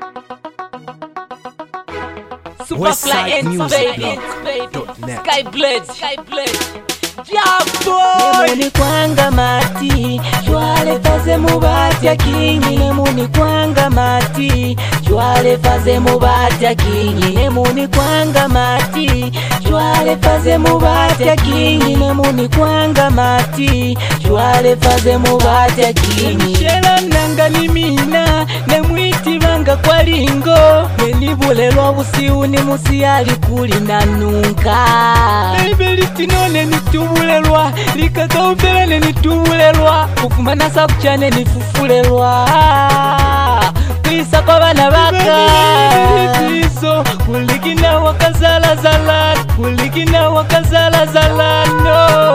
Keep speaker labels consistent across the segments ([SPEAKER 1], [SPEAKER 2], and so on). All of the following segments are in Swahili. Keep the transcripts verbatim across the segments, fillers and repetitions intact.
[SPEAKER 1] Superfly baby, Sky Blade, Sky Blade. Yeah boy.
[SPEAKER 2] Nemuni kwanga mati, chwale faze mubati ya kingi. Nemuni kwanga mati, chwale faze mubati ya kingi. Nemuni kwanga mati, chwale faze mubati ya kingi. Nemuni kwanga mati, chwale faze mubati ya kingi. Shela nanga ni mina, nemwiti vanga kwa lingo. Menibulelwa busiu ni musiyali kuli nanunka. Baby tinone nitubulelwa, likakaufele nitubulelwa. Kufumana sakuchane nifufulelwa. Kwisa kwa bana baka Tiso, kulikina wakazala zala. Kulikina wakazala zala no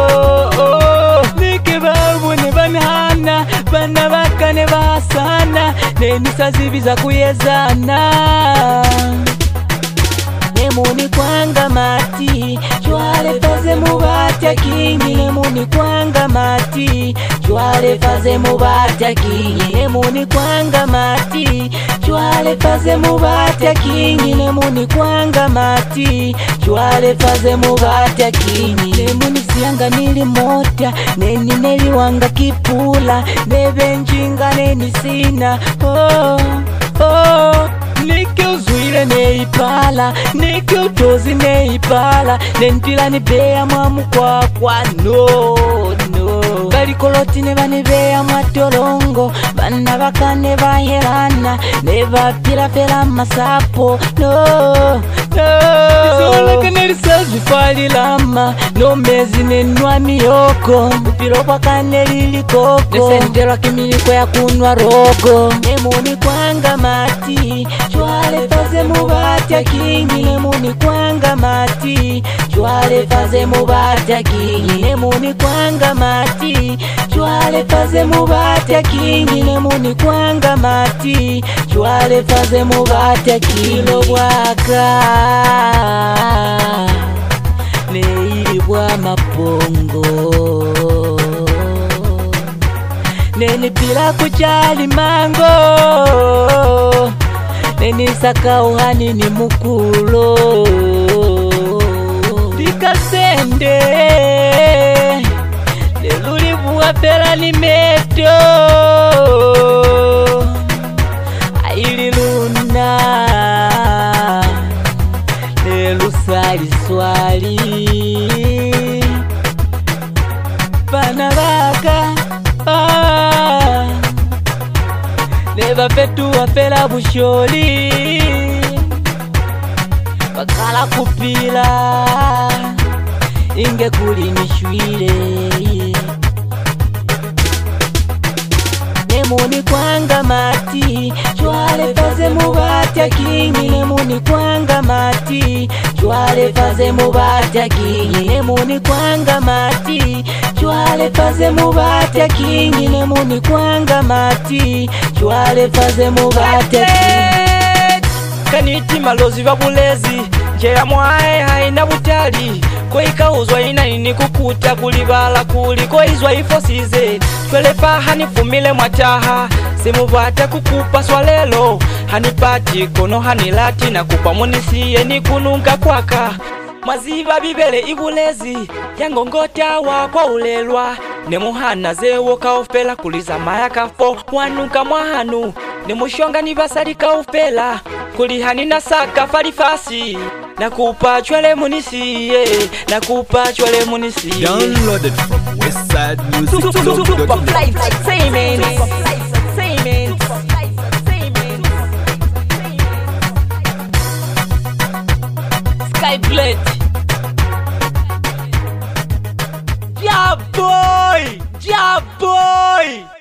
[SPEAKER 2] Nike babu ne banhana, bana baka ne basana. Nenisa zibiza kuyezana. Nemuni kwanga mati, chwale faze mubati ya kingi. Nemuni kwanga mati, chwale faze mubati ya kingi. Nemuni kwanga mati, chwale faze mubati ya kingi. Nemuni kwanga mati, chwale faze mubati ya kingi. Nemuni siyanga nili mota, neni neli wanga kipula. Nebe njinga neni sina, oh, oh. Nike uzuile neipala, nike utozi neipala. Nentila nibea mwamu kwa kwa no, no. Kalikoloti neba nibea mwatolongo. Bana baka neba helana, neba pila pela masapo no, no. Nisola kaneli sazi fali lama, no mezi nenwa miyoko. Upilo kwa kaneli likoko, nesentela kimiliko ya kunwa rogo. Nemuni kwanga mati, chwale faze mubati ya kingi. Nemuni kwanga mati, chwale faze mubati ya kingi. Nemuni kwanga mati, chwale faze mubati ya kingi. Nemuni kwanga mati, chwale faze mubati ya kingi. Waka neilibwa mapongo, neni pila kuchali mango. Neni saka uhani ni mukulo, likasende lelulibuwa pela ni meto. Aililuna lelu swali swali. Bana baka ah, neba fetu wafela busholi. Bakala kupila inge kuli nishwile. Nemuni kwanga mati, chwale faze mubati ya kingi. Nemuni kwanga mati, chwale faze mubati ya kingi. Nemuni kwanga mati, chwale faze mubati ya kingi. Nemuni kwanga mati, chwale faze mubati ya kingi.
[SPEAKER 1] Kaniti malozi babulezi, njera mwae haina butali. Koika uzwa ina nini kukuta kulibala kuli. Koizwa ifosize, chwelefa hanifumile mwataha. Simubata kukupa swalelo, hanipati kono hanilati. Na kupa munisiye ni kununga kwaka. Maziba bibele ibulezi, yangongota wakwa ulelwa. Nemuhana zewo kaufela kuliza maya kafo. Wanuka mwahanu, nemushonga nibasari kaufela. Kulihani na saka farifasi. Nakupa chwele munisiye, nakupa chwele munisiye.
[SPEAKER 3] Downloaded from westside music blog dot net.
[SPEAKER 1] Superfly Entertainment. Sky Blade. Yeah boy, yeah boy.